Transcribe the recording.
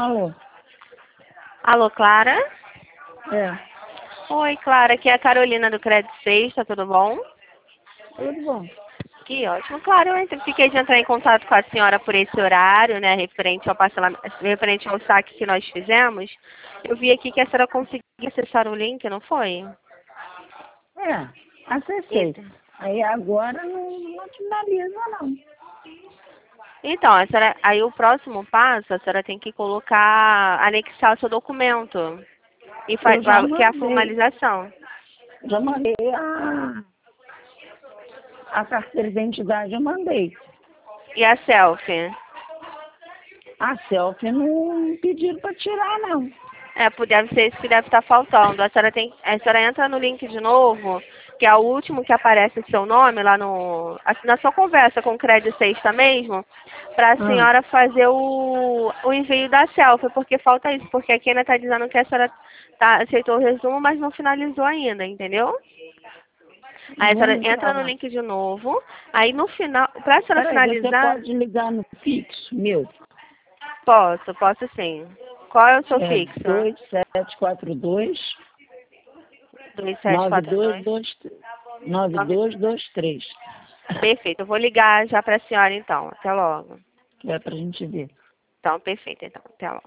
Alô? Alô, Clara? É, Oi, Clara, aqui é a Carolina do Crédito Sexta, tudo bom? tudo bom. Que ótimo. Claro, fiquei de entrar em contato com a senhora por esse horário, né, referente ao saque que nós fizemos. Eu vi aqui que a senhora conseguiu acessar o link, não foi? É, acessei. Eita. Aí agora não finaliza, não. Então, aí o próximo passo, a senhora tem que anexar o seu documento, Eu já que é a mandei, formalização. já mandei a carteira de identidade, eu mandei. E a selfie? A selfie não pediram para tirar, não. Deve ser isso que deve estar faltando. A senhora entra no link de novo, que é o último que aparece o seu nome lá na sua conversa com o Crédito Sexta mesmo, para a Ah, senhora fazer o envio da selfie, porque falta isso, porque aqui ainda está dizendo que a senhora aceitou o resumo, mas não finalizou ainda, entendeu? Aí a vou senhora entrar entra no lá. link de novo, aí no final, para a senhora Peraí, você finalizar, pode ligar no fixo meu. posso sim. Qual é o seu É fixo? 2742 2742. 9223. Perfeito, eu vou ligar já para a senhora então. Até logo. Que é pra gente ver. Então, perfeito, então. Até logo.